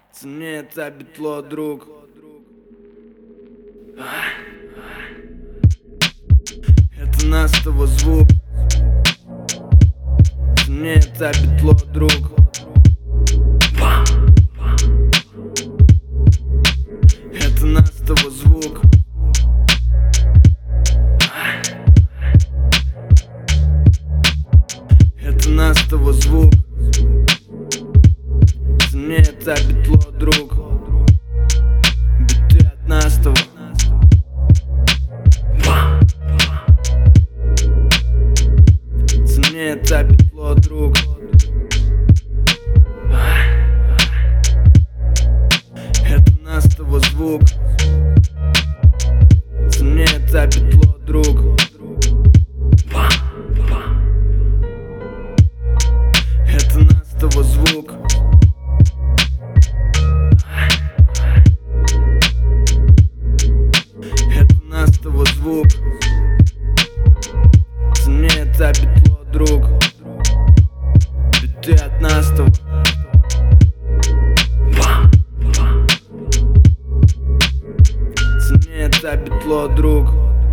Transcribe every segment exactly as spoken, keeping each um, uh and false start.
Цени это битло, друг. Это нас с тобой звук. Цени это битло, друг. Это нас с тобой звук. Это нас с тобой звук. Цени это битло, друг. Биты от нас с тобой. Цени это битло, друг. Это нас с тобой звук. Цени это битло, друг. Это нас с тобой звук. Это нас с тобой звук. Цени это битло, друг. Биты от нас с тобой. Цени это битло, друг.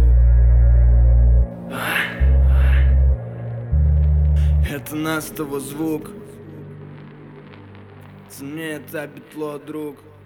Это нас с тобой звук. Цени это битло, друг.